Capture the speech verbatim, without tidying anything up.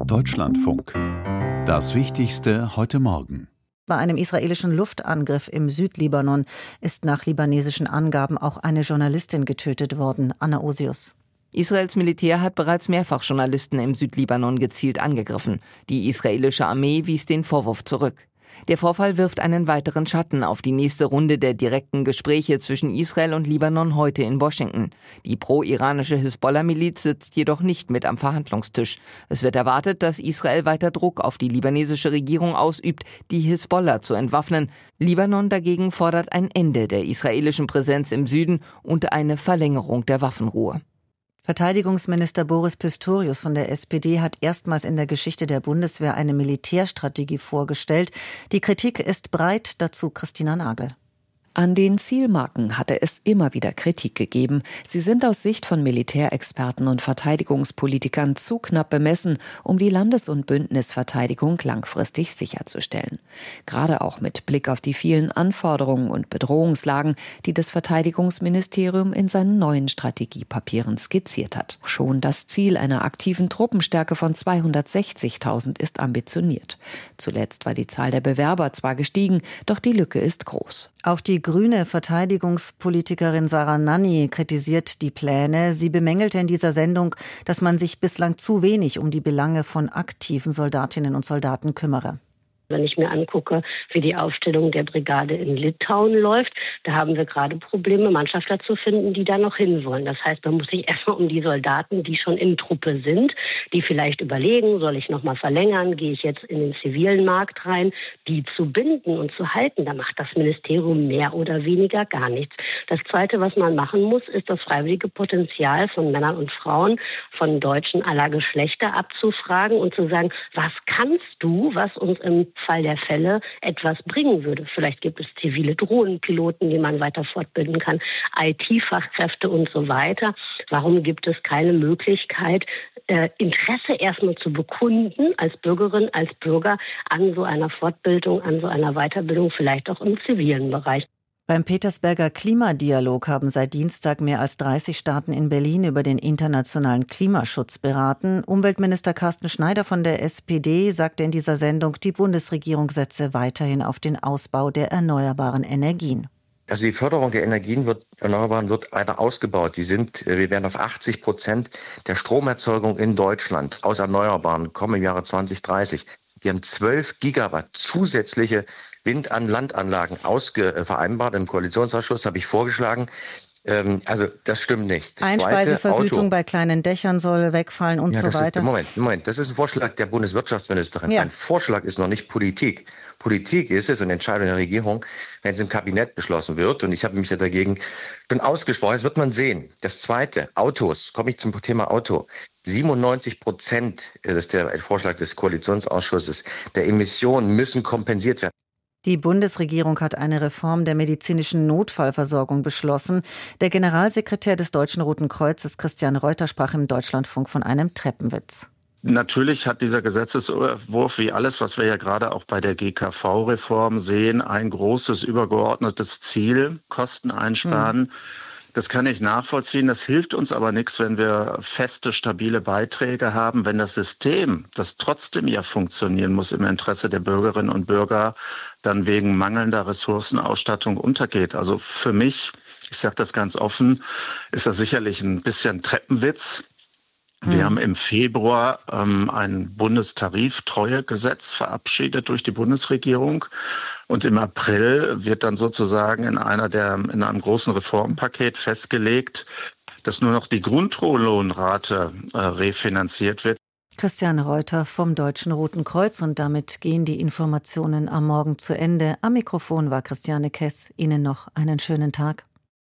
Deutschlandfunk. Das Wichtigste heute Morgen. Bei einem israelischen Luftangriff im Südlibanon ist nach libanesischen Angaben auch eine Journalistin getötet worden. Anna Osius. Israels Militär hat bereits mehrfach Journalisten im Südlibanon gezielt angegriffen. Die israelische Armee wies den Vorwurf zurück. Der Vorfall wirft einen weiteren Schatten auf die nächste Runde der direkten Gespräche zwischen Israel und Libanon heute in Washington. Die pro-iranische Hisbollah-Miliz sitzt jedoch nicht mit am Verhandlungstisch. Es wird erwartet, dass Israel weiter Druck auf die libanesische Regierung ausübt, die Hisbollah zu entwaffnen. Libanon dagegen fordert ein Ende der israelischen Präsenz im Süden und eine Verlängerung der Waffenruhe. Verteidigungsminister Boris Pistorius von der S P D hat erstmals in der Geschichte der Bundeswehr eine Militärstrategie vorgestellt. Die Kritik ist breit, dazu Christina Nagel. An den Zielmarken hatte es immer wieder Kritik gegeben. Sie sind aus Sicht von Militärexperten und Verteidigungspolitikern zu knapp bemessen, um die Landes- und Bündnisverteidigung langfristig sicherzustellen. Gerade auch mit Blick auf die vielen Anforderungen und Bedrohungslagen, die das Verteidigungsministerium in seinen neuen Strategiepapieren skizziert hat. Schon das Ziel einer aktiven Truppenstärke von zweihundertsechzigtausend ist ambitioniert. Zuletzt war die Zahl der Bewerber zwar gestiegen, doch die Lücke ist groß. Auch die grüne Verteidigungspolitikerin Sarah Nanni kritisiert die Pläne. Sie bemängelte in dieser Sendung, dass man sich bislang zu wenig um die Belange von aktiven Soldatinnen und Soldaten kümmere. Wenn ich mir angucke, wie die Aufstellung der Brigade in Litauen läuft, da haben wir gerade Probleme, Mannschafter zu finden, die da noch hinwollen. Das heißt, man muss sich erstmal um die Soldaten, die schon in Truppe sind, die vielleicht überlegen, soll ich nochmal verlängern, gehe ich jetzt in den zivilen Markt rein, die zu binden und zu halten. Da macht das Ministerium mehr oder weniger gar nichts. Das Zweite, was man machen muss, ist das freiwillige Potenzial von Männern und Frauen, von Deutschen aller Geschlechter abzufragen und zu sagen, was kannst du, was uns im Fall der Fälle etwas bringen würde. Vielleicht gibt es zivile Drohnenpiloten, die man weiter fortbilden kann, I T-Fachkräfte und so weiter. Warum gibt es keine Möglichkeit, äh, Interesse erstmal zu bekunden als Bürgerin, als Bürger an so einer Fortbildung, an so einer Weiterbildung, vielleicht auch im zivilen Bereich? Beim Petersberger Klimadialog haben seit Dienstag mehr als dreißig Staaten in Berlin über den internationalen Klimaschutz beraten. Umweltminister Carsten Schneider von der S P D sagte in dieser Sendung, die Bundesregierung setze weiterhin auf den Ausbau der erneuerbaren Energien. Also die Förderung der Energien wird, Erneuerbaren wird weiter ausgebaut. Sie sind, wir werden auf achtzig Prozent der Stromerzeugung in Deutschland aus Erneuerbaren kommen im Jahre zwanzig dreißig. Wir haben zwölf Gigawatt zusätzliche Wind- an Landanlagen ausge- vereinbart. Im Koalitionsausschuss habe ich vorgeschlagen. Ähm, also das stimmt nicht. Das Einspeisevergütung Auto. bei kleinen Dächern soll wegfallen und ja, so das weiter. Ist, Moment, Moment, das ist ein Vorschlag der Bundeswirtschaftsministerin. Ja. Ein Vorschlag ist noch nicht Politik. Politik ist es und Entscheidung der Regierung, wenn es im Kabinett beschlossen wird. Und ich habe mich ja dagegen schon ausgesprochen. Das wird man sehen. Das Zweite, Autos. Komme ich zum Thema Auto. siebenundneunzig Prozent, das ist der Vorschlag des Koalitionsausschusses, der Emissionen müssen kompensiert werden. Die Bundesregierung hat eine Reform der medizinischen Notfallversorgung beschlossen. Der Generalsekretär des Deutschen Roten Kreuzes, Christian Reuter, sprach im Deutschlandfunk von einem Treppenwitz. Natürlich hat dieser Gesetzesentwurf, wie alles, was wir ja gerade auch bei der G K V-Reform sehen, ein großes übergeordnetes Ziel, Kosten einsparen. Hm. Das kann ich nachvollziehen. Das hilft uns aber nichts, wenn wir feste, stabile Beiträge haben, wenn das System, das trotzdem ja funktionieren muss im Interesse der Bürgerinnen und Bürger, dann wegen mangelnder Ressourcenausstattung untergeht. Also für mich, ich sage das ganz offen, ist das sicherlich ein bisschen Treppenwitz. Wir haben im Februar ähm, ein Bundestariftreuegesetz verabschiedet durch die Bundesregierung. Und im April wird dann sozusagen in einer der, in einem großen Reformpaket festgelegt, dass nur noch die Grundlohnrate äh, refinanziert wird. Christian Reuter vom Deutschen Roten Kreuz. Und damit gehen die Informationen am Morgen zu Ende. Am Mikrofon war Christiane Kess. Ihnen noch einen schönen Tag.